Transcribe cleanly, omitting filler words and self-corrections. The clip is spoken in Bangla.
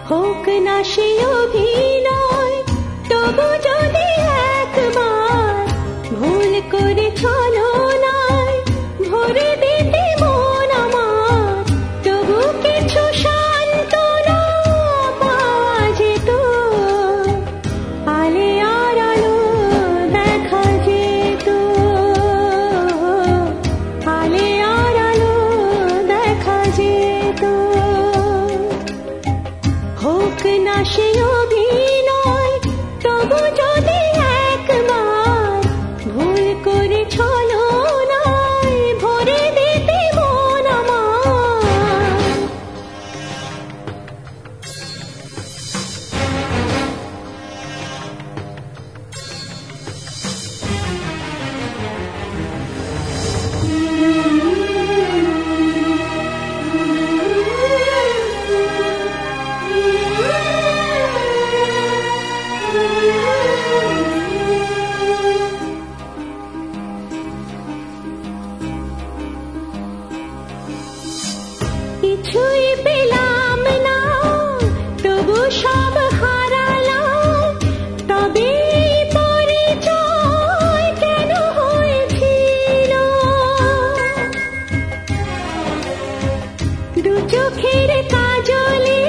হোক না সে অভিনয়, তবু যদি একবার ভুল করে চলো নাই ভরে দিতে মন আমার, তবু কিছু সান্ত্বনা পাওয়া যেত। আলে আর আলো দেখা যেত, আলে আর আলো দেখা যেত। হোক না সে অভিনয়, তবু যদি একবার ভুল করে চলো নাই ভরে দিতে মন আমার। কিছুই পেলাম না, তবু সব হারালাম, তবে পরিচয় কেন হয়েছিল? দু চোখের কাজলে